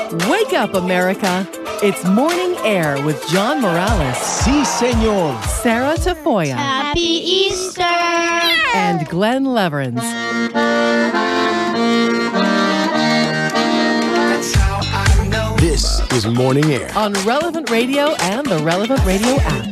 Wake up, America. It's Morning Air with John Morales. Si, senor. Sarah Tafoya. Happy Easter! And Glenn Leverins. This is Morning Air. On Relevant Radio and the Relevant Radio app.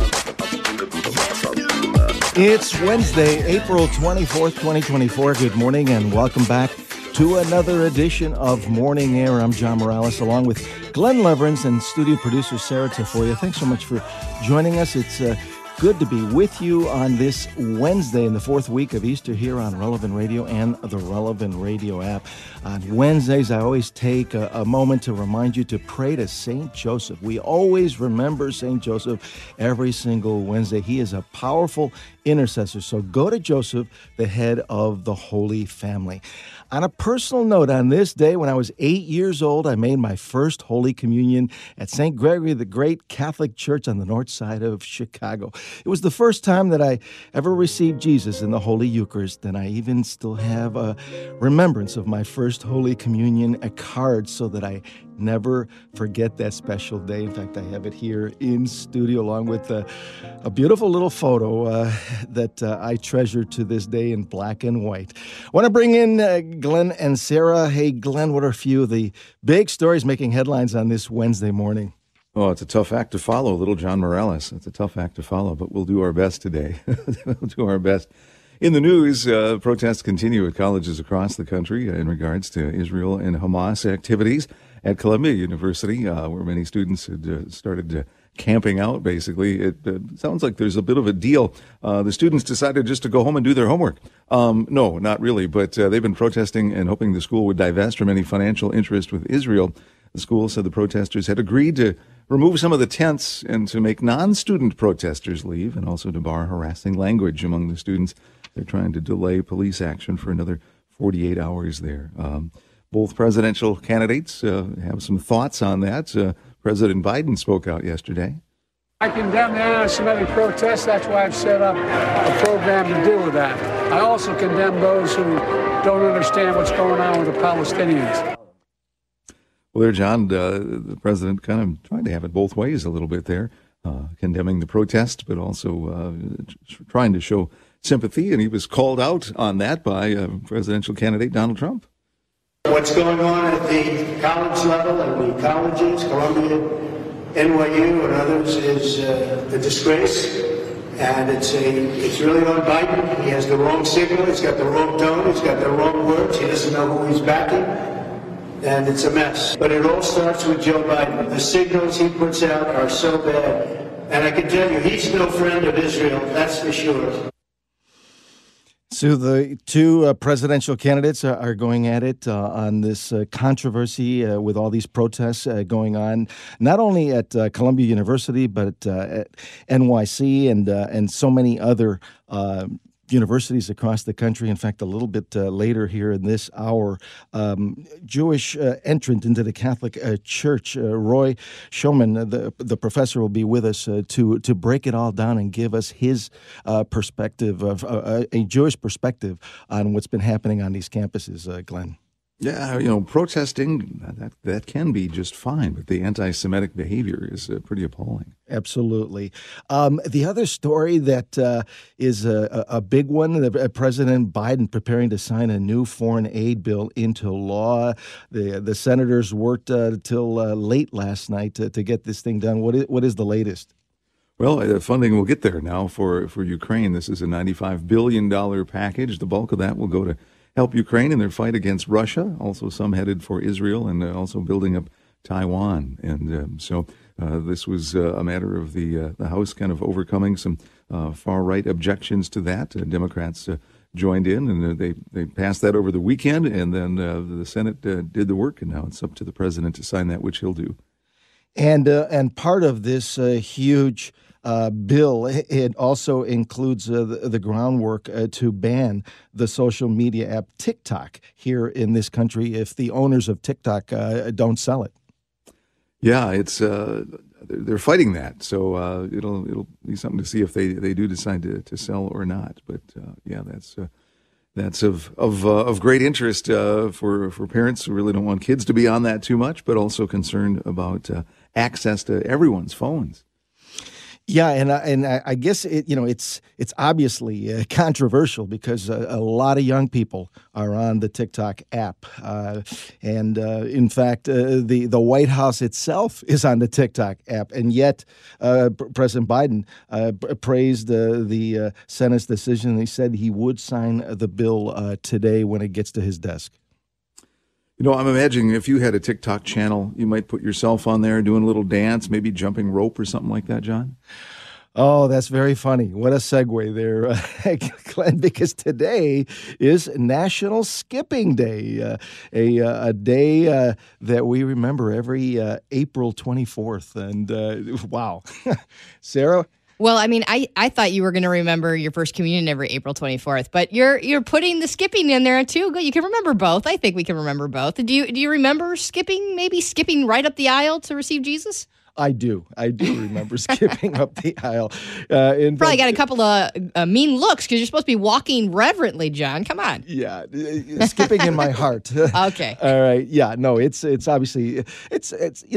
It's Wednesday, April 24th, 2024. Good morning and welcome back to another edition of Morning Air. I'm John Morales along with Glenn Leverins and studio producer Sarah Tafoya. Thanks so much for joining us. It's good to be with you on this Wednesday in the fourth week of Easter here on Relevant Radio and the Relevant Radio app. On Wednesdays, I always take a moment to remind you to pray to St. Joseph. We always remember St. Joseph every single Wednesday. He is a powerful intercessor. So go to Joseph, the head of the Holy Family. On a personal note, on this day, when I was 8 years old, I made my first Holy Communion at St. Gregory the Great Catholic Church on the north side of Chicago. It was the first time that I ever received Jesus in the Holy Eucharist, and I even still have a remembrance of my first Holy Communion, a card, so that I never forget that special day. In fact, I have it here in studio along with a beautiful little photo that I treasure to this day in black and white. I want to bring in Glenn and Sarah. Hey, Glenn, what are a few of the big stories making headlines on this Wednesday morning? Oh, it's a tough act to follow, little John Morales. It's a tough act to follow, but we'll do our best today. We'll do our best. In the news, protests continue at colleges across the country in regards to Israel and Hamas activities. At Columbia University, where many students had started camping out, basically, it sounds like there's a bit of a deal. The students decided just to go home and do their homework. No, not really, but they've been protesting and hoping the school would divest from any financial interest with Israel. The school said the protesters had agreed to remove some of the tents and to make non-student protesters leave, and also to bar harassing language among the students. They're trying to delay police action for another 48 hours there. Both presidential candidates have some thoughts on that. President Biden spoke out yesterday. I condemn the anti-Semitic protests. That's why I've set up a program to deal with that. I also condemn those who don't understand what's going on with the Palestinians. Well, there, John, the president kind of trying to have it both ways a little bit there, condemning the protest, but also trying to show sympathy. And he was called out on that by presidential candidate Donald Trump. What's going on at the college level and the colleges, Columbia, NYU, and others, is a disgrace. And it's really on Biden. He has the wrong signal. He's got the wrong tone. He's got the wrong words. He doesn't know who he's backing. And it's a mess. But it all starts with Joe Biden. The signals he puts out are so bad. And I can tell you, he's no friend of Israel. That's for sure. So the two presidential candidates are going at it on this controversy with all these protests going on, not only at Columbia University, but at NYC and so many other universities across the country. In fact, a little bit later here in this hour, Jewish entrant into the Catholic Church, Roy Schoeman, the professor, will be with us to break it all down and give us his perspective of a Jewish perspective on what's been happening on these campuses, Glenn. Yeah, protesting, that can be just fine, but the anti-Semitic behavior is pretty appalling. Absolutely. The other story that is a big one, President Biden preparing to sign a new foreign aid bill into law. The senators worked till late last night to get this thing done. What is the latest? Well, funding will get there now for Ukraine. This is a $95 billion package. The bulk of that will go to help Ukraine in their fight against Russia, also some headed for Israel, and also building up Taiwan. And so this was a matter of the House kind of overcoming some far-right objections to that. Democrats joined in, and they passed that over the weekend, and then the Senate did the work, and now it's up to the president to sign that, which he'll do. And part of this huge bill, it also includes the groundwork to ban the social media app TikTok here in this country if the owners of TikTok don't sell it. Yeah, it's they're fighting that, so it'll be something to see if they do decide to sell or not. But yeah, that's of great interest for parents who really don't want kids to be on that too much, but also concerned about access to everyone's phones. Yeah, and I guess it's obviously controversial because a lot of young people are on the TikTok app, and in fact, the White House itself is on the TikTok app, and yet President Biden praised the Senate's decision. He said he would sign the bill today when it gets to his desk. I'm imagining if you had a TikTok channel, you might put yourself on there doing a little dance, maybe jumping rope or something like that, John. Oh, that's very funny. What a segue there, Glenn, because today is National Skipping Day, a day that we remember every April 24th. And wow. Sarah? Well, I mean, I thought you were going to remember your first communion every April 24th, but you're putting the skipping in there too. You can remember both. I think we can remember both. Do you remember maybe skipping right up the aisle to receive Jesus? I do remember skipping up the aisle. Probably got a couple of mean looks because you're supposed to be walking reverently, John. Come on. Yeah, skipping in my heart. Okay. All right. Yeah. No. It's obviously it's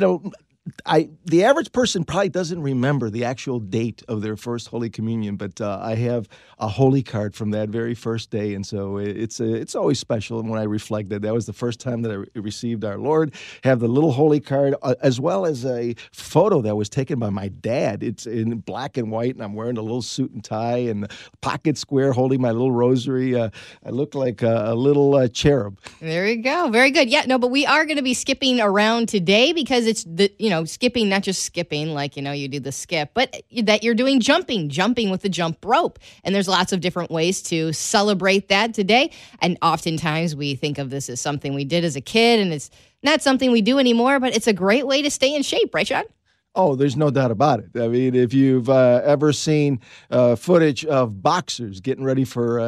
the average person probably doesn't remember the actual date of their first Holy Communion, but I have a Holy card from that very first day, and so it's always special. And when I reflect that was the first time that I received our Lord, have the little Holy card as well as a photo that was taken by my dad. It's in black and white, and I'm wearing a little suit and tie and a pocket square, holding my little rosary. I look like a little cherub. There you go. Very good. Yeah. No, but we are going to be skipping around today because it's skipping, not just skipping like, you do the skip, but that you're doing jumping with the jump rope. And there's lots of different ways to celebrate that today. And oftentimes we think of this as something we did as a kid, and it's not something we do anymore, but it's a great way to stay in shape, right, Sean? Oh, there's no doubt about it. I mean, if you've ever seen footage of boxers getting ready for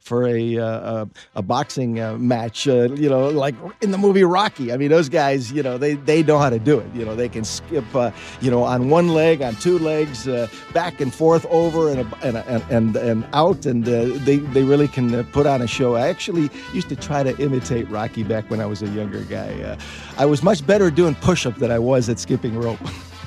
a boxing match, like in the movie Rocky, I mean, those guys, they know how to do it. They can skip, on one leg, on two legs, back and forth, over and out, and they really can put on a show. I actually used to try to imitate Rocky back when I was a younger guy. I was much better doing push-up than I was at skipping rope.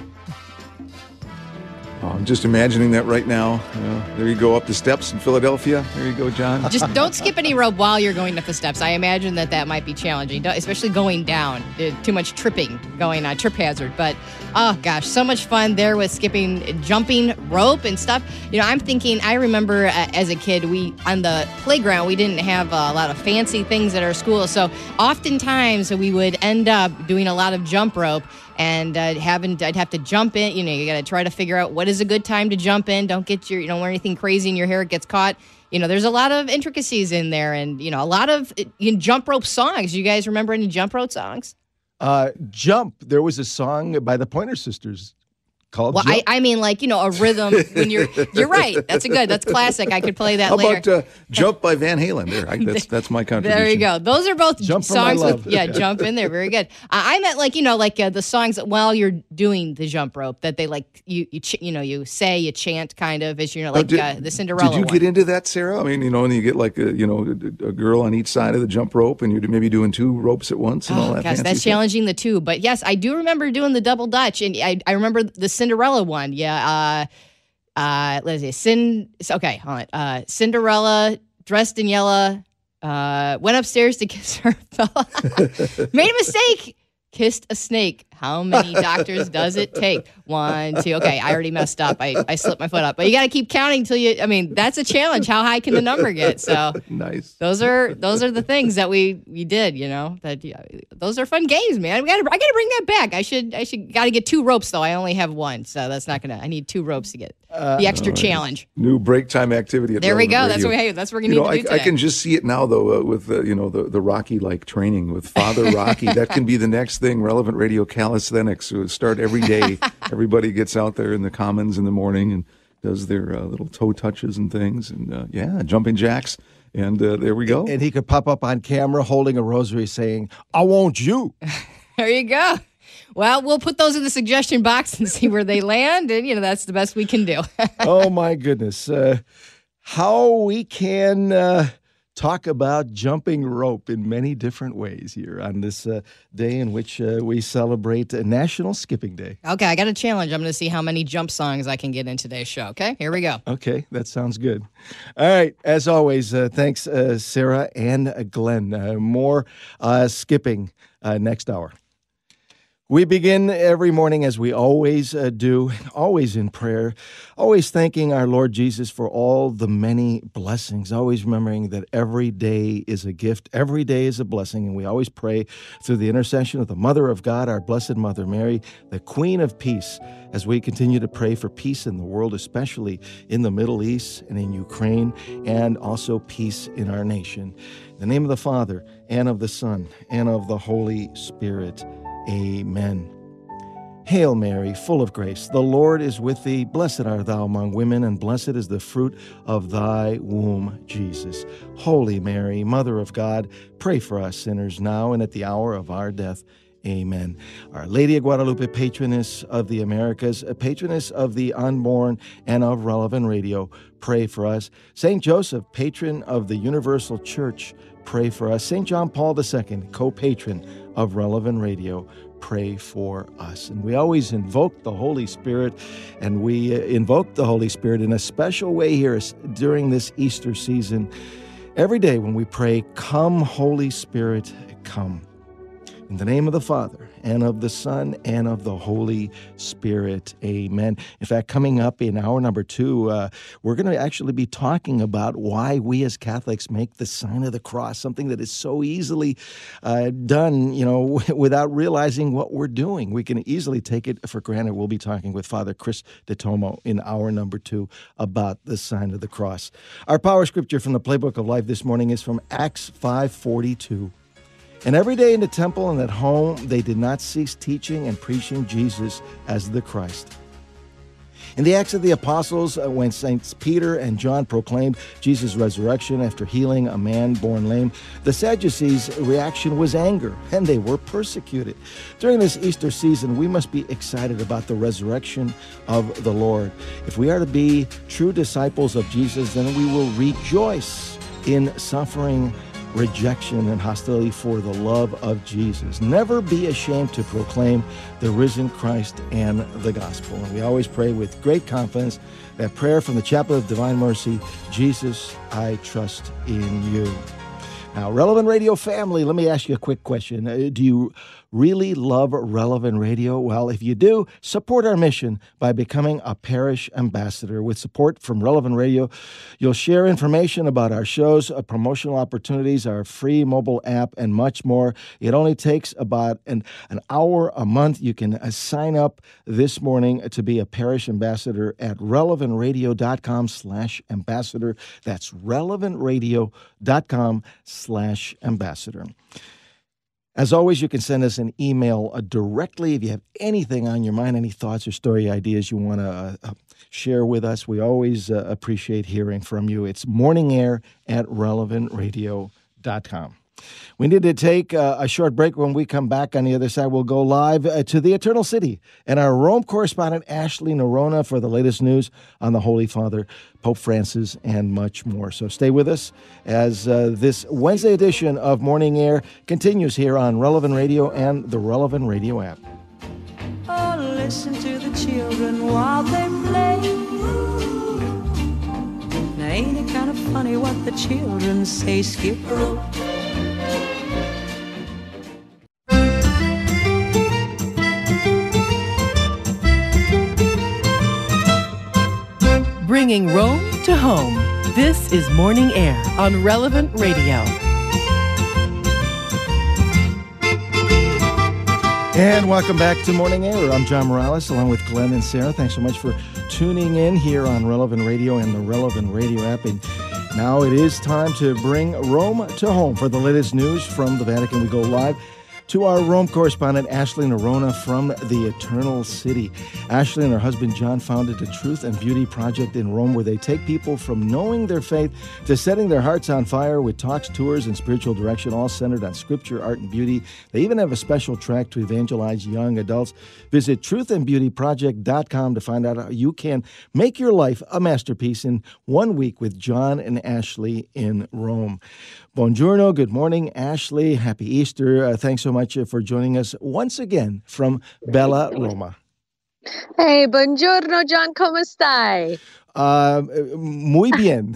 I'm just imagining that right now. There you go up the steps in Philadelphia. There you go, John. Just don't skip any rope while you're going up the steps. I imagine that might be challenging, especially going down. Too much tripping going on, trip hazard. But, oh, gosh, so much fun there with jumping rope and stuff. I'm thinking, I remember as a kid, on the playground, we didn't have a lot of fancy things at our school. So oftentimes we would end up doing a lot of jump rope. And I'd have to jump in. You got to try to figure out what is a good time to jump in. Don't wear anything crazy in your hair. It gets caught. There's a lot of intricacies in there, and a lot of jump rope songs. You guys remember any jump rope songs? Jump. There was a song by the Pointer Sisters called Jump. I mean, a rhythm when you're right. That's classic. I could play that later. How about Jump by Van Halen? There, that's my contribution. There you go. Those are both Jump songs with, jump in there. Very good. I meant the songs that while you're doing the jump rope that they you say, you chant kind of as the Cinderella Did you get into that, Sarah? I mean, and you get a girl on each side of the jump rope, and you're maybe doing two ropes at once and all that. Gosh, that's challenging the two. But yes, I do remember doing the double Dutch, and I remember the Cinderella one. Yeah. Let's see. Okay, hold on. Cinderella, dressed in yellow, went upstairs to kiss her fella. Made a mistake. Kissed a snake. How many doctors does it take? 1, 2. Okay, I already messed up. I slipped my foot up. But you got to keep counting that's a challenge. How high can the number get? So nice. Those are the things that we did, those are fun games, man. I got to bring that back. I should got to get 2 ropes though. I only have 1. So that's not going to I need 2 ropes to get the extra challenge. New break time activity at There we go. Radio. That's what we're going to need to do today. I can just see it now though with the Rocky like training with Father Rocky. That can be the next thing. Relevant Radio Calisthenics. So start every day. Everybody gets out there in the commons in the morning and does their little toe touches and things, and jumping jacks. And there we go. And he could pop up on camera holding a rosary saying, "I want you." There you go. Well, we'll put those in the suggestion box and see where they land. And, that's the best we can do. Oh, my goodness. How we can talk about jumping rope in many different ways here on this day in which we celebrate National Skipping Day. Okay, I got a challenge. I'm going to see how many jump songs I can get in today's show. Okay, here we go. Okay, that sounds good. All right, as always, thanks, Sarah and Glenn. More skipping next hour. We begin every morning, as we always do, always in prayer, always thanking our Lord Jesus for all the many blessings, always remembering that every day is a gift, every day is a blessing, and we always pray through the intercession of the Mother of God, our Blessed Mother Mary, the Queen of Peace, as we continue to pray for peace in the world, especially in the Middle East and in Ukraine, and also peace in our nation. In the name of the Father, and of the Son, and of the Holy Spirit. Amen. Hail Mary, full of grace, the Lord is with thee. Blessed art thou among women, and blessed is the fruit of thy womb, Jesus. Holy Mary, Mother of God, pray for us sinners now and at the hour of our death. Amen. Our Lady of Guadalupe, patroness of the Americas, a patroness of the unborn and of Relevant Radio, pray for us. St. Joseph, patron of the Universal Church, pray for us. St. John Paul II, co-patron of Relevant Radio, pray for us. And we always invoke the Holy Spirit, and we invoke the Holy Spirit in a special way here during this Easter season. Every day when we pray, "Come, Holy Spirit, come." In the name of the Father, and of the Son, and of the Holy Spirit. Amen. In fact, coming up in hour number 2, we're going to actually be talking about why we as Catholics make the sign of the cross, something that is so easily done, without realizing what we're doing. We can easily take it for granted. We'll be talking with Father Chris DeTomo in hour number 2 about the sign of the cross. Our power scripture from the Playbook of Life this morning is from Acts 5:42. And every day in the temple and at home, they did not cease teaching and preaching Jesus as the Christ. In the Acts of the Apostles, when Saints Peter and John proclaimed Jesus' resurrection after healing a man born lame, the Sadducees' reaction was anger, and they were persecuted. During this Easter season, we must be excited about the resurrection of the Lord. If we are to be true disciples of Jesus, then we will rejoice in suffering, rejection, and hostility for the love of Jesus. Never be ashamed to proclaim the risen Christ and the gospel. And we always pray with great confidence that prayer from the Chapel of Divine Mercy, Jesus, I trust in you. Now, Relevant Radio family, let me ask you a quick question. Do you really love Relevant Radio? Well, if you do, support our mission by becoming a parish ambassador. With support from Relevant Radio, you'll share information about our shows, promotional opportunities, our free mobile app, and much more. It only takes about an hour a month. You can sign up this morning to be a parish ambassador at relevantradio.com/ambassador. That's relevantradio.com/ambassador. As always, you can send us an email directly if you have anything on your mind, any thoughts or story ideas you want to share with us. We always appreciate hearing from you. It's morningair@relevantradio.com. We need to take a short break. When we come back on the other side, we'll go live to the Eternal City and our Rome correspondent, Ashley Nerona, for the latest news on the Holy Father, Pope Francis, and much more. So stay with us as this Wednesday edition of Morning Air continues here on Relevant Radio and the Relevant Radio app. Oh, listen to the children while they play. Now ain't it kind of funny what the children say? Skip rope. Bringing Rome to home. This is Morning Air on Relevant Radio. And welcome back to Morning Air. I'm John Morales, along with Glenn and Sarah. Thanks so much for tuning in here on Relevant Radio and the Relevant Radio app. And now it is time to bring Rome to home. For the latest news from the Vatican, we go live to our Rome correspondent, Ashley Nerona from the Eternal City. Ashley and her husband, John, founded the Truth and Beauty Project in Rome, where they take people from knowing their faith to setting their hearts on fire with talks, tours, and spiritual direction, all centered on scripture, art, and beauty. They even have a special track to evangelize young adults. Visit truthandbeautyproject.com to find out how you can make your life a masterpiece in 1 week with John and Ashley in Rome. Buongiorno, good morning, Ashley. Happy Easter. Thanks so much for joining us once again from Bella Roma. Hey, buongiorno, John. ¿Cómo stai? Muy bien.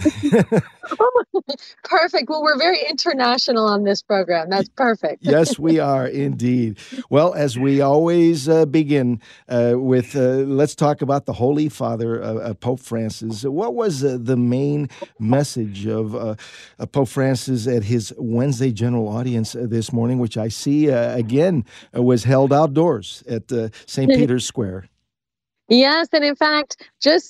Perfect. Well, we're very international on this program. That's perfect. Yes, we are indeed. Well, as we always begin with, let's talk about the Holy Father, Pope Francis. What was the main message of Pope Francis at his Wednesday general audience this morning, which I see again was held outdoors at St. Peter's Square? Yes, and in fact,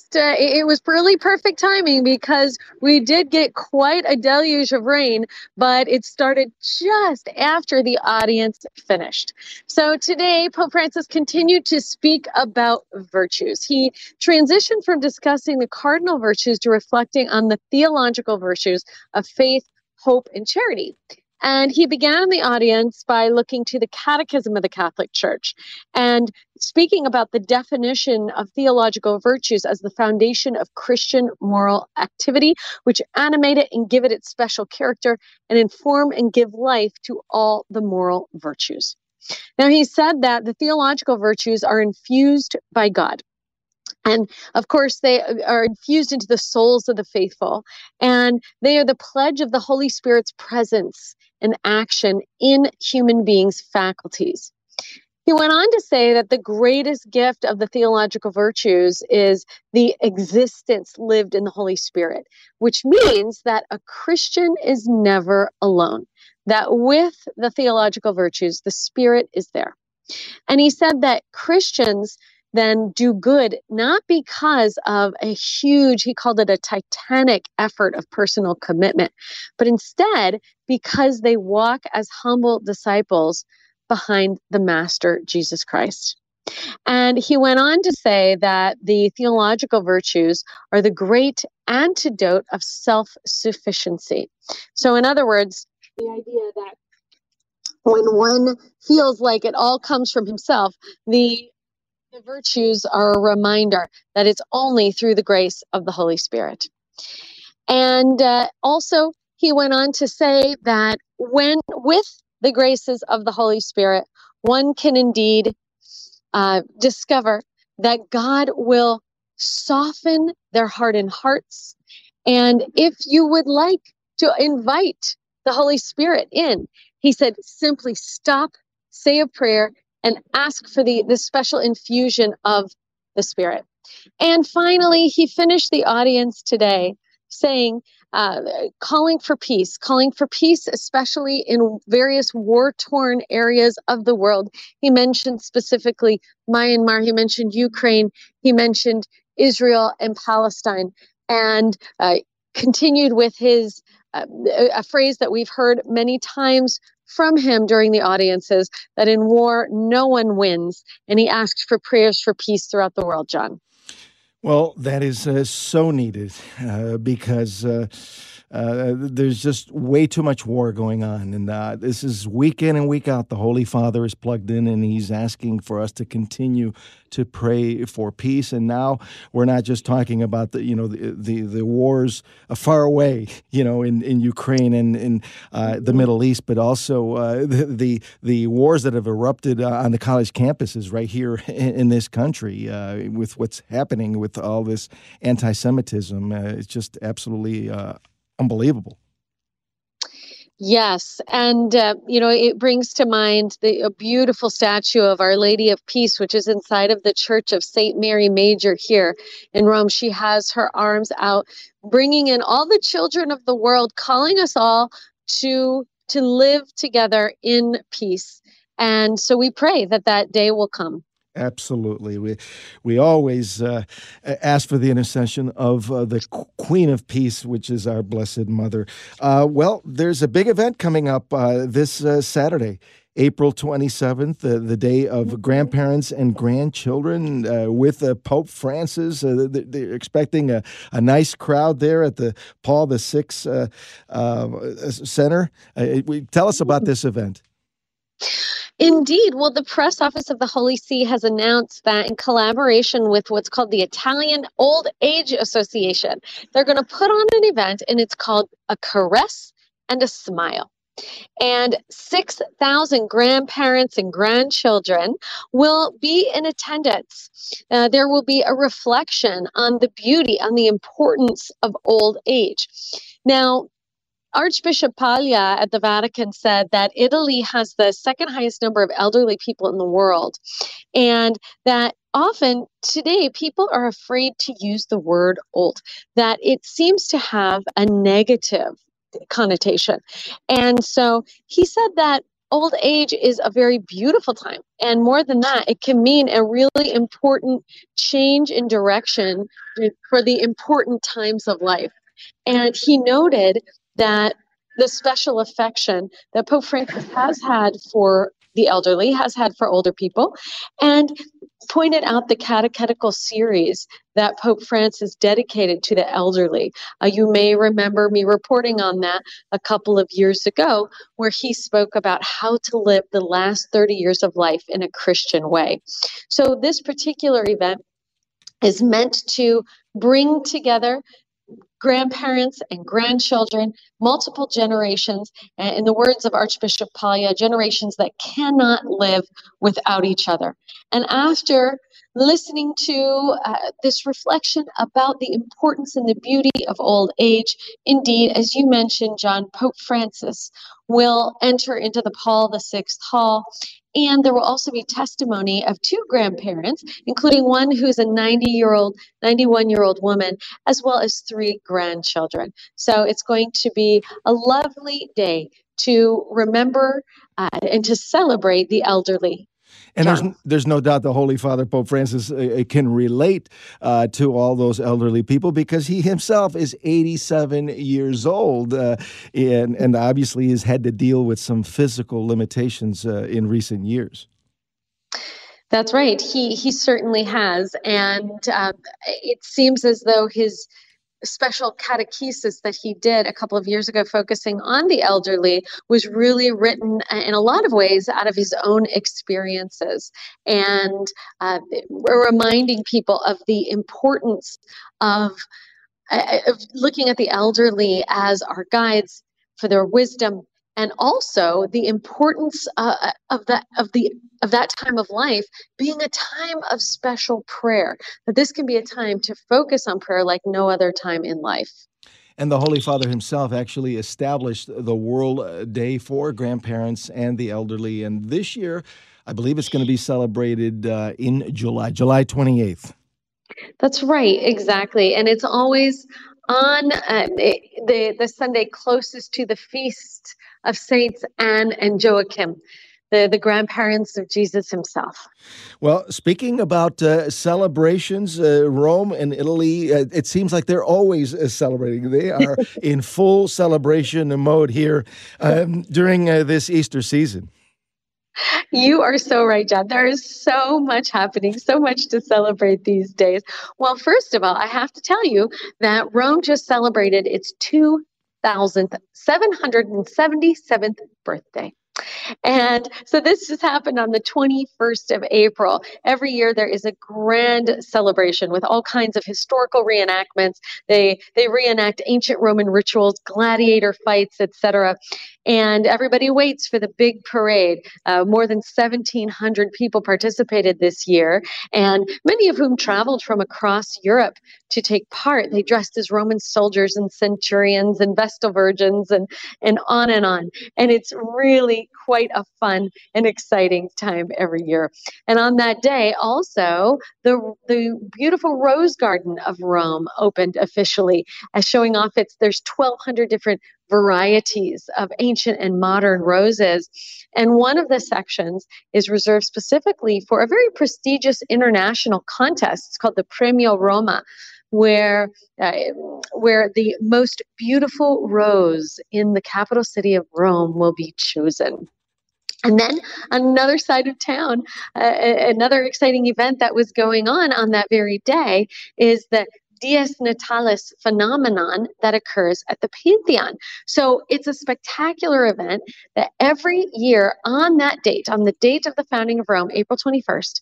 it was really perfect timing because we did get quite a deluge of rain, but it started just after the audience finished. So today, Pope Francis continued to speak about virtues. He transitioned from discussing the cardinal virtues to reflecting on the theological virtues of faith, hope, and charity. And he began the audience by looking to the Catechism of the Catholic Church and speaking about the definition of theological virtues as the foundation of Christian moral activity, which animate it and give it its special character and inform and give life to all the moral virtues. Now, he said that the theological virtues are infused by God. And of course, they are infused into the souls of the faithful, and they are the pledge of the Holy Spirit's presence and action in human beings' faculties. He went on to say that the greatest gift of the theological virtues is the existence lived in the Holy Spirit, which means that a Christian is never alone, that with the theological virtues, the Spirit is there. And he said that Christians then do good, not because of a huge, he called it a titanic effort of personal commitment, but instead because they walk as humble disciples behind the Master, Jesus Christ. And he went on to say that the theological virtues are the great antidote of self-sufficiency. So in other words, the idea that when one feels like it all comes from himself, the virtues are a reminder that it's only through the grace of the Holy Spirit. And also, he went on to say that when with the graces of the Holy Spirit, one can indeed discover that God will soften their hardened hearts. And if you would like to invite the Holy Spirit in, he said, simply stop, say a prayer, and ask for the special infusion of the Spirit. And finally, he finished the audience today saying, calling for peace, especially in various war-torn areas of the world. He mentioned specifically Myanmar, he mentioned Ukraine, he mentioned Israel and Palestine, and continued with his a phrase that we've heard many times from him during the audiences, that in war, no one wins. And he asked for prayers for peace throughout the world, John. Well, that is so needed because there's just way too much war going on. And this is week in and week out. The Holy Father is plugged in, and he's asking for us to continue to pray for peace. And now we're not just talking about the wars far away, in Ukraine and in the Middle East, but also the wars that have erupted on the college campuses right here in this country with what's happening with all this anti-Semitism. It's just absolutely unbelievable. Yes. And, it brings to mind a beautiful statue of Our Lady of Peace, which is inside of the Church of St. Mary Major here in Rome. She has her arms out, bringing in all the children of the world, calling us all to live together in peace. And so we pray that day will come. Absolutely. We always ask for the intercession of the Queen of Peace, which is our Blessed Mother. Well, there's a big event coming up this Saturday, April 27th, the day of grandparents and grandchildren with Pope Francis. They're expecting a nice crowd there at the Paul VI Center. Tell us about this event. Indeed. Well, the press office of the Holy See has announced that in collaboration with what's called the Italian Old Age Association, they're going to put on an event, and it's called A Caress and a Smile. And 6,000 grandparents and grandchildren will be in attendance. There will be a reflection on the beauty, on the importance of old age. Now, Archbishop Paglia at the Vatican said that Italy has the second highest number of elderly people in the world, and that often today people are afraid to use the word old, that it seems to have a negative connotation. And so he said that old age is a very beautiful time. And more than that, it can mean a really important change in direction for the important times of life. And he noted that the special affection that Pope Francis has had for the elderly, has had for older people, and pointed out the catechetical series that Pope Francis dedicated to the elderly. You may remember me reporting on that a couple of years ago, where he spoke about how to live the last 30 years of life in a Christian way. So this particular event is meant to bring together grandparents and grandchildren, multiple generations, and in the words of Archbishop Paglia, generations that cannot live without each other. And after listening to this reflection about the importance and the beauty of old age, indeed, as you mentioned, John, Pope Francis will enter into the Paul VI Hall. And there will also be testimony of two grandparents, including one who's a 91-year-old woman, as well as three grandchildren. So it's going to be a lovely day to remember and to celebrate the elderly. And there's no doubt the Holy Father, Pope Francis, can relate to all those elderly people because he himself is 87 years old and obviously has had to deal with some physical limitations in recent years. That's right. He certainly has. And it seems as though his special catechesis that he did a couple of years ago focusing on the elderly was really written in a lot of ways out of his own experiences and reminding people of the importance of looking at the elderly as our guides for their wisdom, and also the importance of that time of life being a time of special prayer. That this can be a time to focus on prayer like no other time in life. And the Holy Father himself actually established the World Day for grandparents and the elderly. And this year, I believe it's going to be celebrated in July 28th. That's right, exactly. And it's always on the Sunday closest to the feast of Saints Anne and Joachim, the grandparents of Jesus himself. Well, speaking about celebrations, Rome and Italy, it seems like they're always celebrating. They are in full celebration mode here during this Easter season. You are so right, John. There is so much happening, so much to celebrate these days. Well, first of all, I have to tell you that Rome just celebrated its 2,777th birthday. And so this just happened on the 21st of April. Every year there is a grand celebration with all kinds of historical reenactments. They reenact ancient Roman rituals, gladiator fights, etc. And everybody waits for the big parade. More than 1,700 people participated this year, and many of whom traveled from across Europe to take part. They dressed as Roman soldiers and centurions and Vestal Virgins and on and on. And it's really quite a fun and exciting time every year. And on that day, also, the beautiful Rose Garden of Rome opened officially, as showing off there's 1,200 different varieties of ancient and modern roses. And one of the sections is reserved specifically for a very prestigious international contest. It's called the Premio Roma, where the most beautiful rose in the capital city of Rome will be chosen. And then on another side of town, another exciting event that was going on that very day is the Dies Natalis phenomenon that occurs at the Pantheon. So it's a spectacular event that every year on that date, on the date of the founding of Rome, April 21st,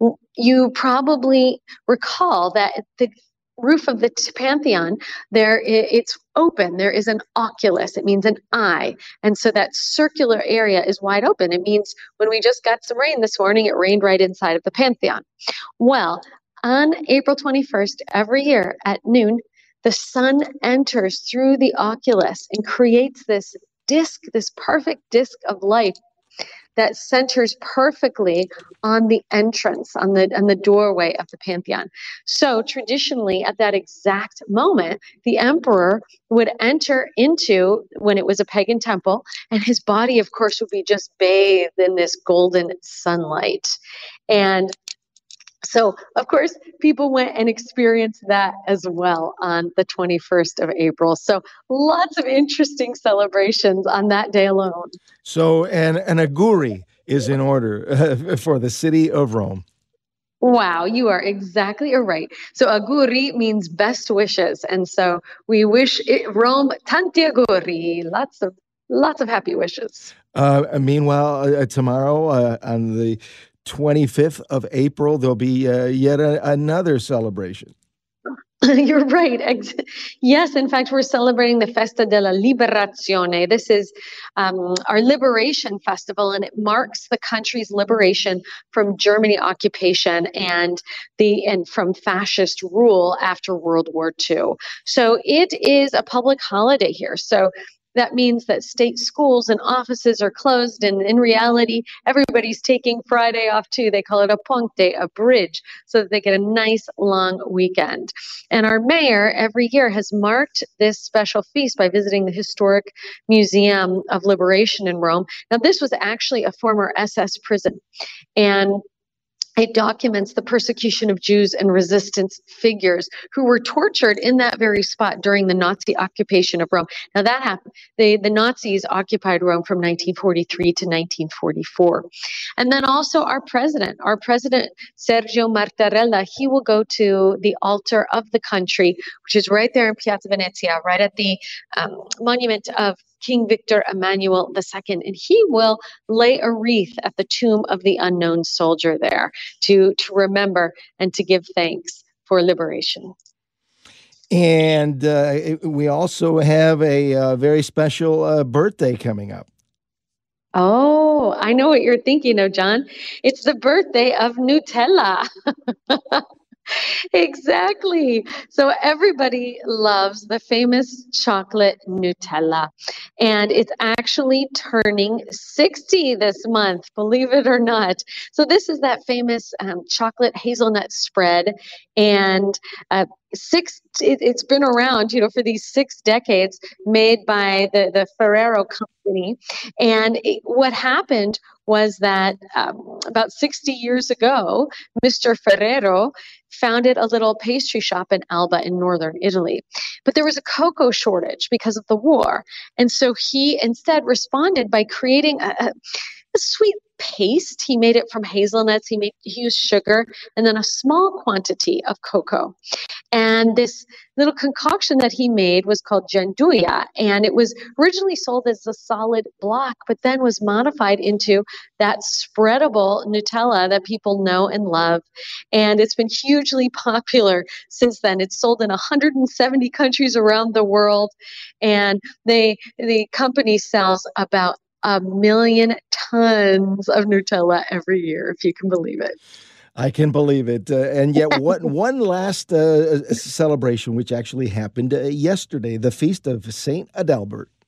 you probably recall that the roof of the Pantheon, it's open. There is an oculus. It means an eye. And so that circular area is wide open. It means when we just got some rain this morning, it rained right inside of the Pantheon. Well, on April 21st, every year at noon, the sun enters through the oculus and creates this disk, this perfect disk of light that centers perfectly on the entrance, on the doorway of the Pantheon. So traditionally, at that exact moment, the emperor would enter into, when it was a pagan temple, and his body, of course, would be just bathed in this golden sunlight. And so, of course, people went and experienced that as well on the 21st of April. So lots of interesting celebrations on that day alone. So an auguri is in order for the city of Rome. Wow, you are exactly right. So auguri means best wishes. And so we wish Rome tanti auguri, lots of happy wishes. Meanwhile, tomorrow on the 25th of April, there'll be yet another celebration. You're right. Yes, in fact, we're celebrating the Festa della Liberazione. This is our Liberation Festival, and it marks the country's liberation from Germany occupation and from fascist rule after World War II. So it is a public holiday here. So that means that state schools and offices are closed, and in reality, everybody's taking Friday off too. They call it a ponte, a bridge, so that they get a nice long weekend. And our mayor every year has marked this special feast by visiting the Historic Museum of Liberation in Rome. Now, this was actually a former SS prison, and it documents the persecution of Jews and resistance figures who were tortured in that very spot during the Nazi occupation of Rome. Now that happened. The Nazis occupied Rome from 1943 to 1944. And then also our president Sergio Mattarella, he will go to the altar of the country, which is right there in Piazza Venezia, right at the monument of King Victor Emmanuel II, and he will lay a wreath at the tomb of the unknown soldier there to remember and to give thanks for liberation. And we also have a very special birthday coming up. Oh, I know what you're thinking of, John. It's the birthday of Nutella. Exactly. So everybody loves the famous chocolate Nutella, and it's actually turning 60 this month, believe it or not. So this is that famous chocolate hazelnut spread, and it's been around, for these 6 decades, made by the Ferrero company. And what happened was that about 60 years ago, Mr. Ferrero founded a little pastry shop in Alba in northern Italy. But there was a cocoa shortage because of the war. And so he instead responded by creating a sweet paste. He made it from hazelnuts. He used sugar and then a small quantity of cocoa. And this little concoction that he made was called gianduja, and it was originally sold as a solid block, but then was modified into that spreadable Nutella that people know and love. And it's been hugely popular since then. It's sold in 170 countries around the world, and the company sells about 1 million tons of Nutella every year, if you can believe it. I can believe it. And yet one last celebration, which actually happened yesterday, the Feast of St. Adalbert.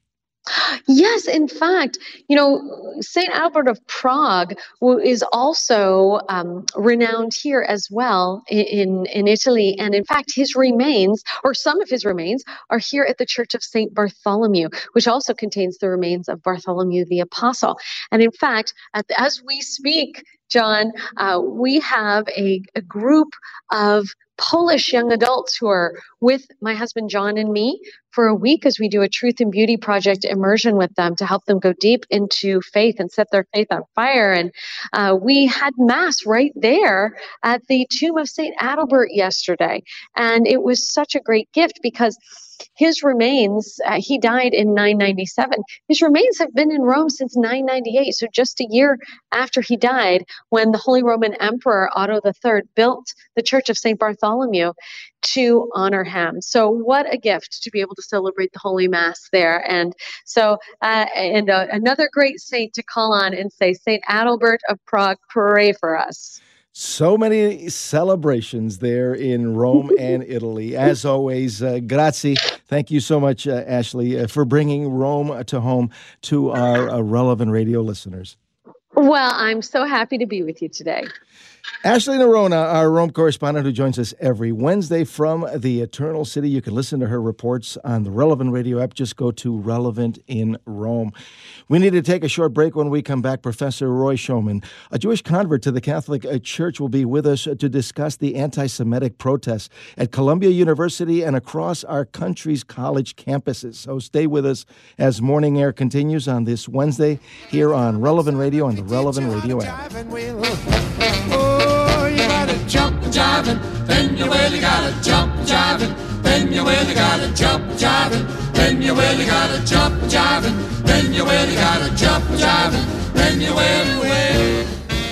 Yes, in fact, St. Albert of Prague is also renowned here as well in Italy. And in fact, his remains, or some of his remains, are here at the Church of St. Bartholomew, which also contains the remains of Bartholomew the Apostle. And in fact, as we speak, John, we have a group of Polish young adults who are with my husband John and me for a week as we do a Truth and Beauty Project immersion with them to help them go deep into faith and set their faith on fire. And we had Mass right there at the tomb of St. Adalbert yesterday. And it was such a great gift because his remains, he died in 997. His remains have been in Rome since 998. So just a year after he died, when the Holy Roman Emperor Otto III built the Church of St. Bartholomew to honor him. So what a gift to be able to celebrate the Holy Mass there. And so, another great saint to call on and say, St. Adalbert of Prague, pray for us. So many celebrations there in Rome and Italy. As always, grazie. Thank you so much, Ashley, for bringing Rome to home to our relevant radio listeners. Well, I'm so happy to be with you today. Ashley Nerona, our Rome correspondent who joins us every Wednesday from the Eternal City. You can listen to her reports on the Relevant Radio app. Just go to Relevant in Rome. We need to take a short break. When we come back, Professor Roy Schoeman, a Jewish convert to the Catholic Church, will be with us to discuss the anti-Semitic protests at Columbia University and across our country's college campuses. So stay with us as Morning Air continues on this Wednesday here on Relevant Radio and the Relevant Radio app. Oh, you gotta jump jiving, then you really gotta jump jiving, then you really gotta jump jiving, then you really gotta jump jiving, then you really gotta jump jiving, then you really.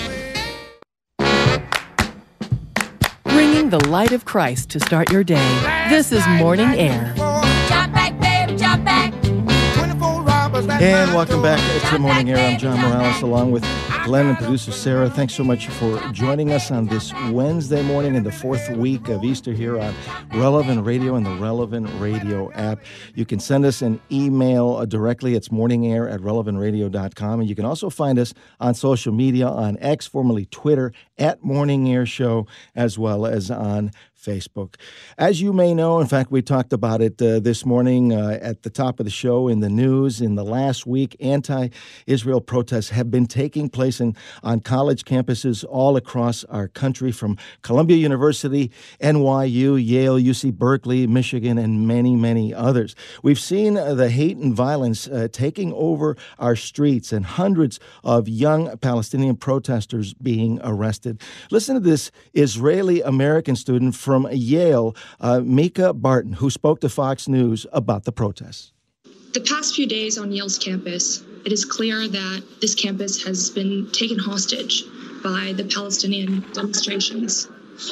Bringing the light of Christ to start your day. This is Morning Air. Jump back, babe, jump back. And welcome back to Morning Air. I'm John Morales along with Glenn and producer Sarah. Thanks so much for joining us on this Wednesday morning in the fourth week of Easter here on Relevant Radio and the Relevant Radio app. You can send us an email directly. It's morningair@relevantradio.com. And you can also find us on social media on X, formerly Twitter, at Morning Air Show, as well as on Facebook. As you may know, in fact, we talked about it this morning at the top of the show in the news. In the last week, anti-Israel protests have been taking place on college campuses all across our country, from Columbia University, NYU, Yale, UC Berkeley, Michigan, and many, many others. We've seen the hate and violence taking over our streets and hundreds of young Palestinian protesters being arrested. Listen to this Israeli-American student from Yale, Mika Barton, who spoke to Fox News about the protests. The past few days on Yale's campus, it is clear that this campus has been taken hostage by the Palestinian demonstrations.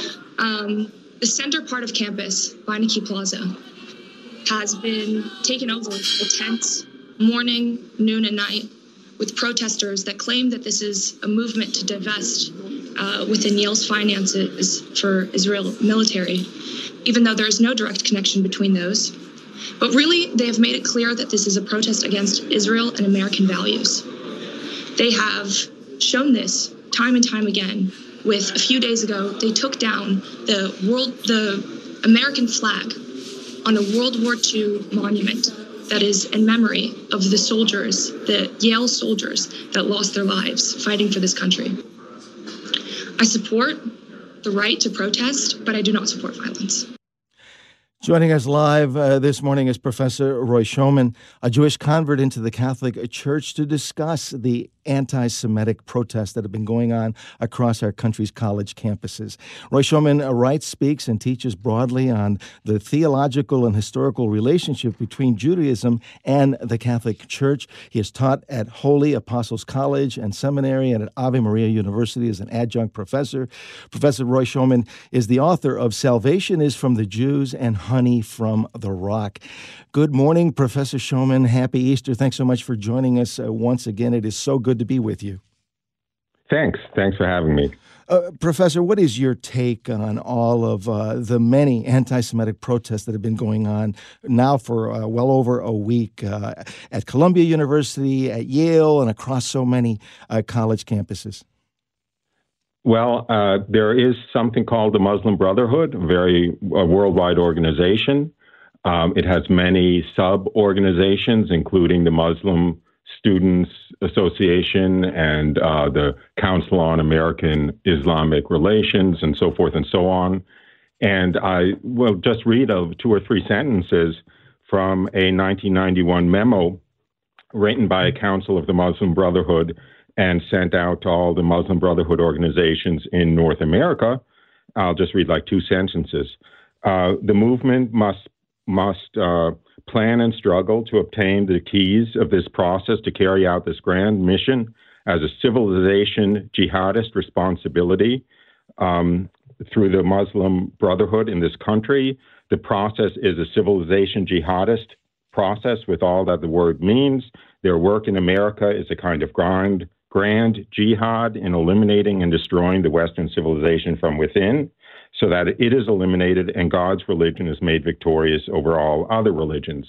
The center part of campus, Beinecke Plaza, has been taken over with tents morning, noon, and night, with protesters that claim that this is a movement to divest within Yale's finances for Israel military, even though there is no direct connection between those. But really, they have made it clear that this is a protest against Israel and American values. They have shown this time and time again. With a few days ago, they took down the American flag on a World War II monument that is in memory of the soldiers, the Yale soldiers that lost their lives fighting for this country. I support the right to protest, but I do not support violence. Joining us live this morning is Professor Roy Schoeman, a Jewish convert into the Catholic Church, to discuss the anti-Semitic protests that have been going on across our country's college campuses. Roy Schoeman writes, speaks, and teaches broadly on the theological and historical relationship between Judaism and the Catholic Church. He has taught at Holy Apostles College and Seminary and at Ave Maria University as an adjunct professor. Professor Roy Schoeman is the author of Salvation is from the Jews and Honey from the Rock. Good morning, Professor Schoeman. Happy Easter. Thanks so much for joining us once again. It is so good to be with you. Thanks for having me. Professor, what is your take on all of the many anti-Semitic protests that have been going on now for well over a week at Columbia University, at Yale, and across so many college campuses? Well, there is something called the Muslim Brotherhood, a worldwide organization. It has many sub-organizations, including the Muslim Students Association and the Council on American Islamic Relations and so forth and so on. And I will just read 2 or 3 sentences from a 1991 memo written by a council of the Muslim Brotherhood and sent out to all the Muslim Brotherhood organizations in North America. I'll just read like 2 sentences. The movement must plan and struggle to obtain the keys of this process to carry out this grand mission as a civilization jihadist responsibility through the Muslim Brotherhood in this country. The process is a civilization jihadist process with all that the word means. Their work in America is a kind of grand jihad in eliminating and destroying the Western civilization from within, so that it is eliminated and God's religion is made victorious over all other religions.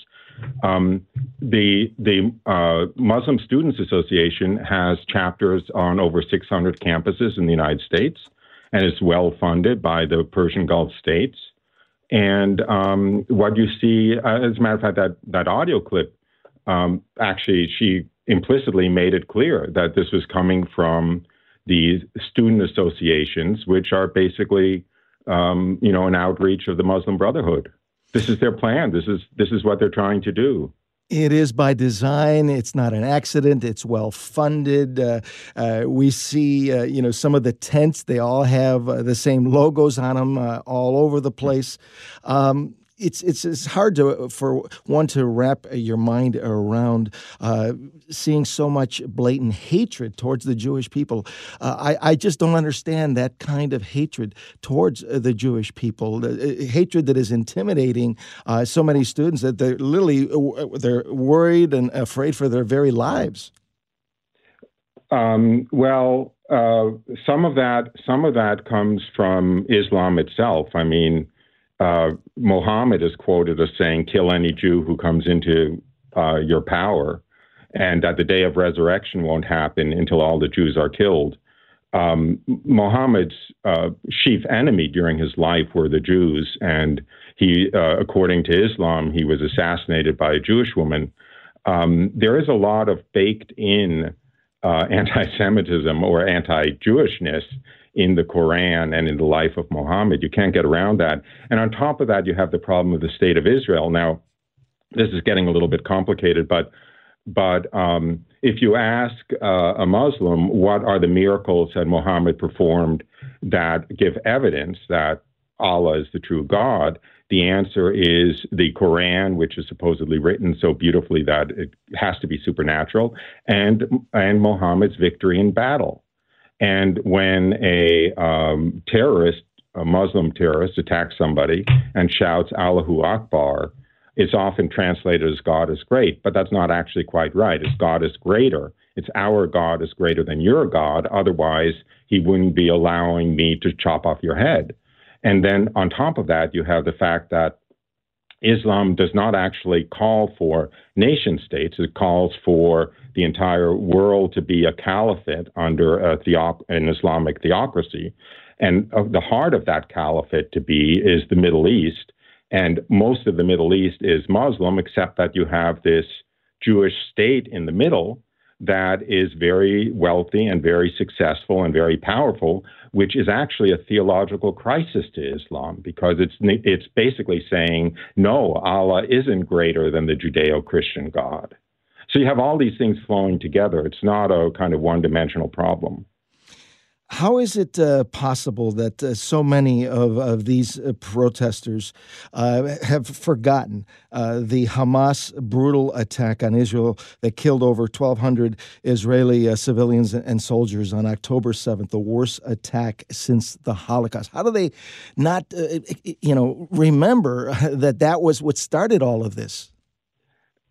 The Muslim Students Association has chapters on over 600 campuses in the United States, and it's well funded by the Persian Gulf states. And what you see, as a matter of fact, that audio clip, actually, she implicitly made it clear that this was coming from the student associations, which are basically an outreach of the Muslim Brotherhood. This is their plan. This is what they're trying to do. It is by design. It's not an accident. It's well funded. We see, some of the tents. They all have the same logos on them all over the place. It's hard for one to wrap your mind around seeing so much blatant hatred towards the Jewish people. I just don't understand that kind of hatred towards the Jewish people. Hatred that is intimidating so many students that they're worried and afraid for their very lives. Some of that comes from Islam itself. I mean, Muhammad is quoted as saying, "Kill any Jew who comes into your power," and that the day of resurrection won't happen until all the Jews are killed. Muhammad's chief enemy during his life were the Jews, and he, according to Islam, he was assassinated by a Jewish woman. There is a lot of baked-in anti-Semitism or anti-Jewishness in the Quran and in the life of Muhammad. You can't get around that. And on top of that, you have the problem of the state of Israel. Now, this is getting a little bit complicated, but if you ask a Muslim what are the miracles that Muhammad performed that give evidence that Allah is the true God, the answer is the Quran, which is supposedly written so beautifully that it has to be supernatural, and Muhammad's victory in battle. And when a Muslim terrorist, attacks somebody and shouts Allahu Akbar, it's often translated as God is great, but that's not actually quite right. It's God is greater. It's our God is greater than your God. Otherwise, he wouldn't be allowing me to chop off your head. And then on top of that, you have the fact that Islam does not actually call for nation states. It calls for the entire world to be a caliphate under an Islamic theocracy. And the heart of that caliphate is the Middle East. And most of the Middle East is Muslim, except that you have this Jewish state in the middle that is very wealthy and very successful and very powerful, which is actually a theological crisis to Islam, because it's basically saying, no, Allah isn't greater than the Judeo-Christian God. So you have all these things flowing together. It's not a kind of one-dimensional problem. How is it possible that so many of these protesters have forgotten the Hamas brutal attack on Israel that killed over 1,200 Israeli civilians and soldiers on October 7th, the worst attack since the Holocaust? How do they not, remember that was what started all of this?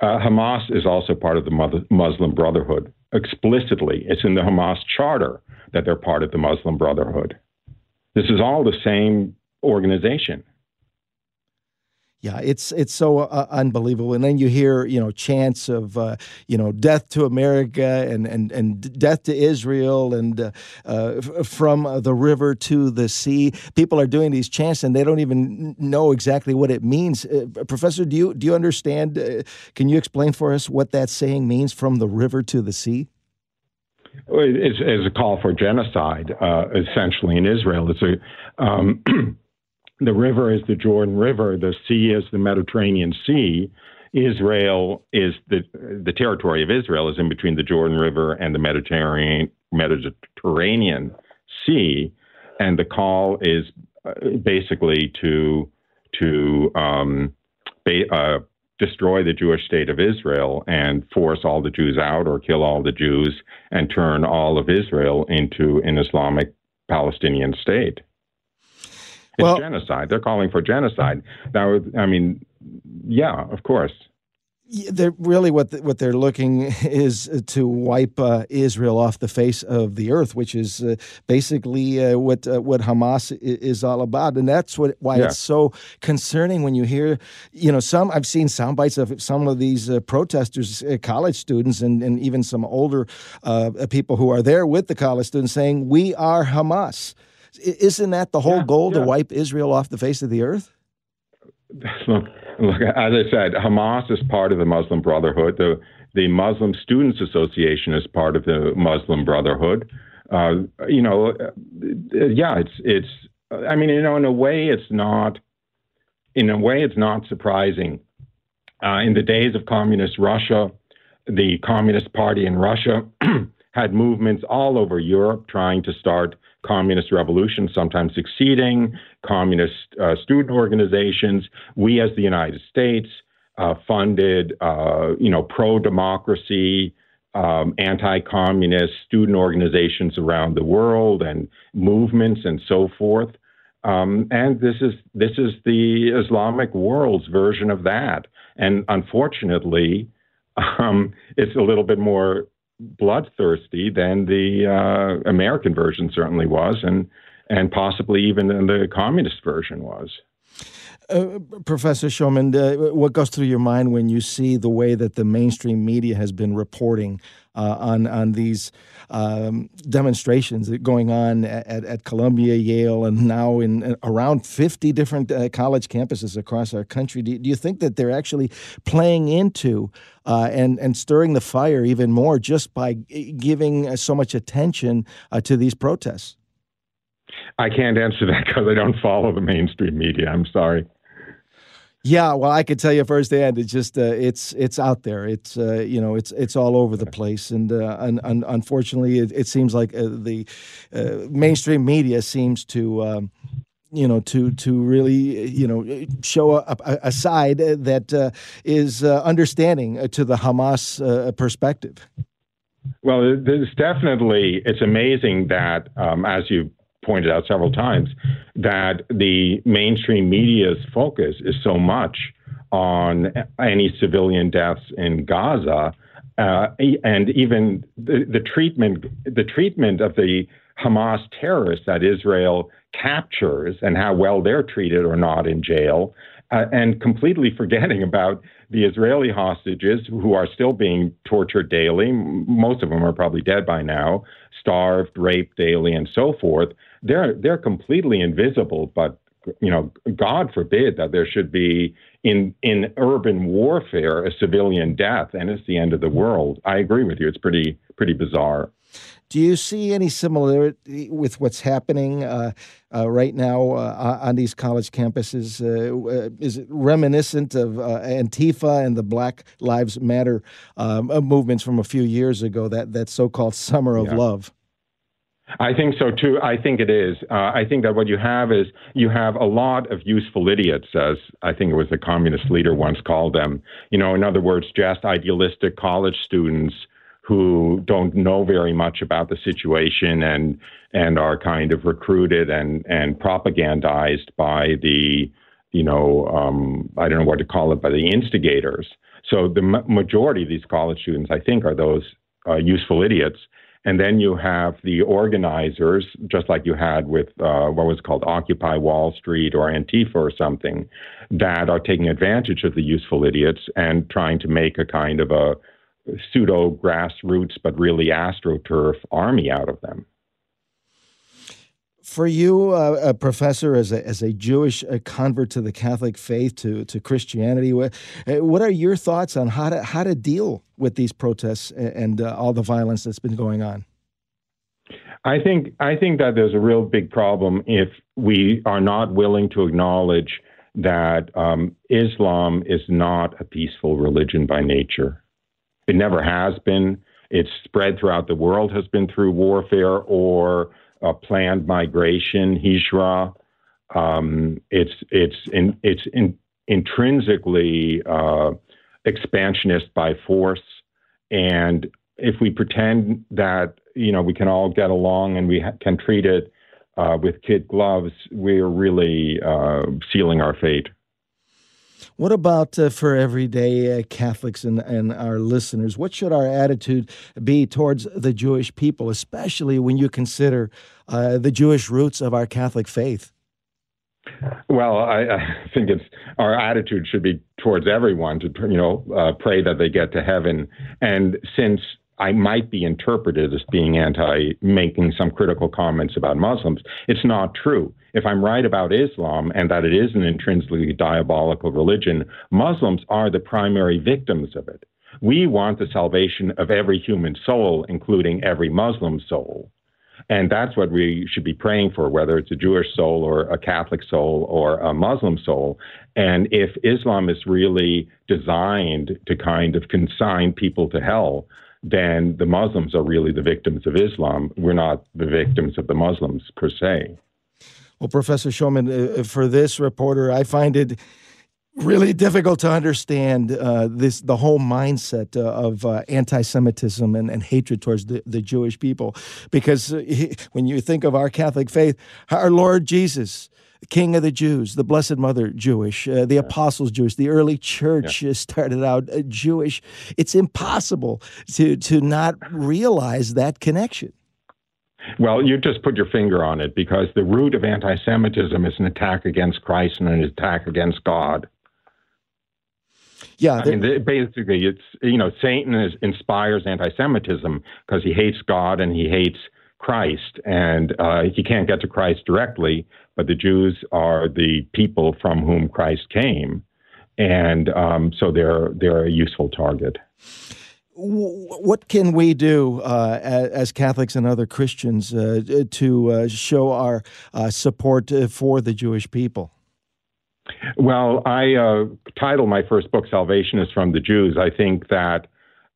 Hamas is also part of the Muslim Brotherhood. Explicitly, it's in the Hamas charter that they're part of the Muslim Brotherhood. This is all the same organization. Yeah, it's so unbelievable. And then you hear, chants of, death to America and death to Israel and from the river to the sea. People are doing these chants and they don't even know exactly what it means. Professor, do you understand? Can you explain for us what that saying means, from the river to the sea? It's a call for genocide, essentially, in Israel. It's the river is the Jordan River. The sea is the Mediterranean Sea. Israel is the territory of Israel is in between the Jordan River and the Mediterranean Sea, and the call is basically to destroy the Jewish state of Israel and force all the Jews out or kill all the Jews and turn all of Israel into an Islamic Palestinian state. It's genocide. They're calling for genocide. Now, I mean, yeah, of course. They're really what they're looking is to wipe Israel off the face of the earth, which is basically what Hamas is all about, and that's why it's so concerning when you hear, I've seen sound bites of some of these protesters, college students, and even some older people who are there with the college students saying, "We are Hamas." Isn't that the whole goal, to wipe Israel off the face of the earth? Look, as I said, Hamas is part of the Muslim Brotherhood. The Muslim Students Association is part of the Muslim Brotherhood. It's. I mean, in a way, it's not. In a way, it's not surprising. In the days of communist Russia, the Communist Party in Russia had movements all over Europe trying to start communist revolutions, sometimes succeeding, communist student organizations. We, as the United States, funded, pro-democracy, anti-communist student organizations around the world and movements and so forth. And this is the Islamic world's version of that. And unfortunately, it's a little bit more bloodthirsty than the American version certainly was, and possibly even the communist version was. Professor Shulman, what goes through your mind when you see the way that the mainstream media has been reporting on these demonstrations going on at Columbia, Yale, and now in around 50 different college campuses across our country? Do you think that they're actually playing into and stirring the fire even more just by giving so much attention to these protests? I can't answer that because I don't follow the mainstream media. I'm sorry. Yeah, well, I could tell you firsthand. It's just it's out there. It's it's all over the place, and unfortunately, it seems like the mainstream media seems to to really show a side that is understanding to the Hamas perspective. Well, it's amazing that as you pointed out several times, that the mainstream media's focus is so much on any civilian deaths in Gaza, and even the treatment of the Hamas terrorists that Israel captures and how well they're treated or not in jail, and completely forgetting about the Israeli hostages who are still being tortured daily. Most of them are probably dead by now, starved, raped daily, and so forth. They're completely invisible, but God forbid that there should be in urban warfare a civilian death, and it's the end of the world. I agree with you. It's pretty bizarre. Do you see any similarity with what's happening right now on these college campuses? Is it reminiscent of Antifa and the Black Lives Matter movements from a few years ago, that so-called Summer of Love? I think so, too. I think it is. I think that what you have is you have a lot of useful idiots, as I think it was a communist leader once called them. In other words, just idealistic college students who don't know very much about the situation and are kind of recruited and propagandized by the, I don't know what to call it, by the instigators. So the majority of these college students, I think, are those useful idiots. And then you have the organizers, just like you had with what was called Occupy Wall Street or Antifa or something, that are taking advantage of the useful idiots and trying to make a kind of a pseudo grassroots, but really AstroTurf army out of them. For you, Professor, as a Jewish convert to the Catholic faith, to Christianity, what are your thoughts on how to deal with these protests and all the violence that's been going on? I think that there's a real big problem if we are not willing to acknowledge that Islam is not a peaceful religion by nature. It never has been. Its spread throughout the world has been through warfare or planned migration, hijra. It's intrinsically expansionist by force. And if we pretend that, we can all get along and we can treat it with kid gloves, we're really sealing our fate. What about for everyday Catholics and our listeners? What should our attitude be towards the Jewish people, especially when you consider the Jewish roots of our Catholic faith? Well, I think our attitude should be towards everyone to, pray that they get to heaven. And since I might be interpreted as being making some critical comments about Muslims, it's not true. If I'm right about Islam and that it is an intrinsically diabolical religion, Muslims are the primary victims of it. We want the salvation of every human soul, including every Muslim soul. And that's what we should be praying for, whether it's a Jewish soul or a Catholic soul or a Muslim soul. And if Islam is really designed to kind of consign people to hell, then the Muslims are really the victims of Islam. We're not the victims of the Muslims per se. Well, Professor Shulman, for this reporter, I find it really difficult to understand the whole mindset of anti-Semitism and hatred towards the Jewish people. Because when you think of our Catholic faith, our Lord Jesus, King of the Jews, the Blessed Mother Jewish, the apostles Jewish, the early church started out Jewish. It's impossible to not realize that connection. Well, you just put your finger on it, because the root of anti-Semitism is an attack against Christ and an attack against God. Yeah, basically, it's Satan inspires anti-Semitism because he hates God and he hates Christ, and he can't get to Christ directly. But the Jews are the people from whom Christ came, and so they're a useful target. What can we do as Catholics and other Christians to show our support for the Jewish people? Well, I titled my first book, Salvation is from the Jews. I think that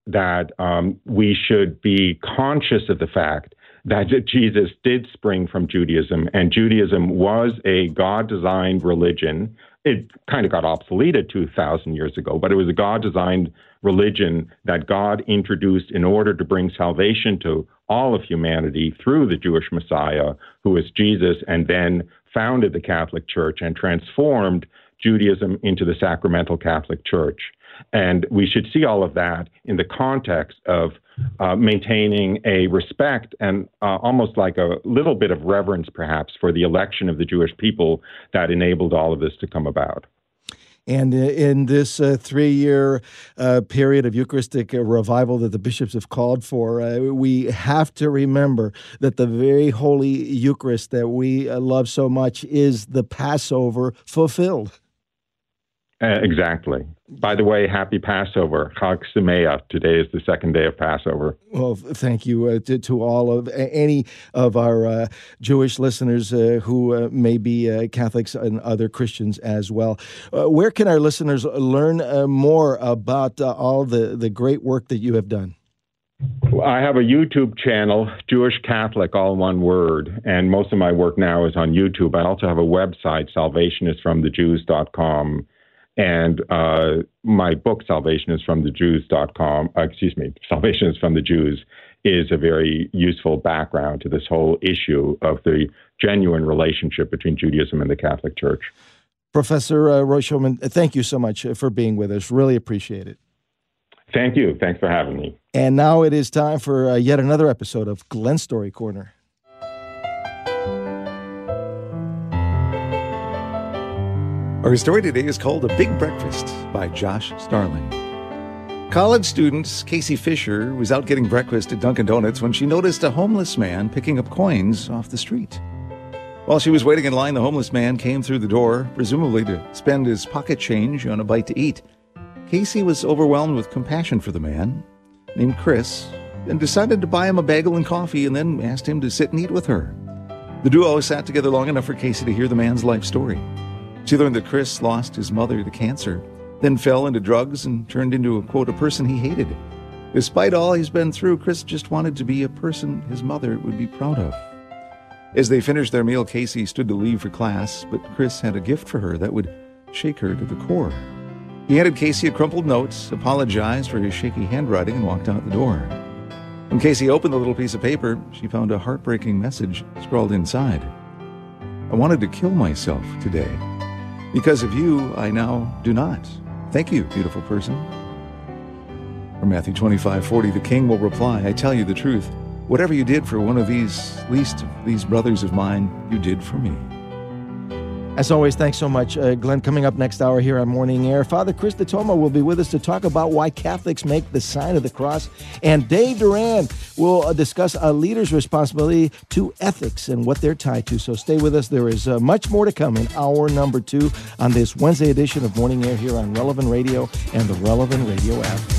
we should be conscious of the fact that Jesus did spring from Judaism, and Judaism was a God-designed religion. It kind of got obsoleted 2,000 years ago, but it was a God-designed religion that God introduced in order to bring salvation to all of humanity through the Jewish Messiah, who is Jesus, and then founded the Catholic Church and transformed Judaism into the sacramental Catholic Church. And we should see all of that in the context of maintaining a respect and almost like a little bit of reverence, perhaps, for the election of the Jewish people that enabled all of this to come about. And in this 3-year period of Eucharistic revival that the bishops have called for, we have to remember that the very holy Eucharist that we love so much is the Passover fulfilled. Exactly. By the way, happy Passover. Chag Sameach. Today is the second day of Passover. Well, thank you to all of any of our Jewish listeners who may be Catholics and other Christians as well. Where can our listeners learn more about all the great work that you have done? I have a YouTube channel, Jewish Catholic, all one word, and most of my work now is on YouTube. I also have a website, salvationisfromthejews.com. And my book, salvationisfromthejews.com, Salvation is from the Jews, is a very useful background to this whole issue of the genuine relationship between Judaism and the Catholic Church. Professor Roy Shulman, thank you so much for being with us. Really appreciate it. Thank you. Thanks for having me. And now it is time for yet another episode of Glenn Story Corner. Our story today is called A Big Breakfast by Josh Starling. College student Casey Fisher was out getting breakfast at Dunkin' Donuts when she noticed a homeless man picking up coins off the street. While she was waiting in line, the homeless man came through the door, presumably to spend his pocket change on a bite to eat. Casey was overwhelmed with compassion for the man, named Chris, and decided to buy him a bagel and coffee and then asked him to sit and eat with her. The duo sat together long enough for Casey to hear the man's life story. She learned that Chris lost his mother to cancer, then fell into drugs and turned into, a quote, a person he hated. Despite all he's been through, Chris just wanted to be a person his mother would be proud of. As they finished their meal, Casey stood to leave for class, but Chris had a gift for her that would shake her to the core. He handed Casey a crumpled note, apologized for his shaky handwriting, and walked out the door. When Casey opened the little piece of paper, she found a heartbreaking message scrawled inside. I wanted to kill myself today. Because of you, I now do not. Thank you, beautiful person. From Matthew 25:40, the king will reply, I tell you the truth. Whatever you did for one of these least of these brothers of mine, you did for me. As always, thanks so much, Glenn. Coming up next hour here on Morning Air, Father Chris DeToma will be with us to talk about why Catholics make the sign of the cross. And Dave Duran will discuss a leader's responsibility to ethics and what they're tied to. So stay with us. There is much more to come in hour number 2 on this Wednesday edition of Morning Air here on Relevant Radio and the Relevant Radio app.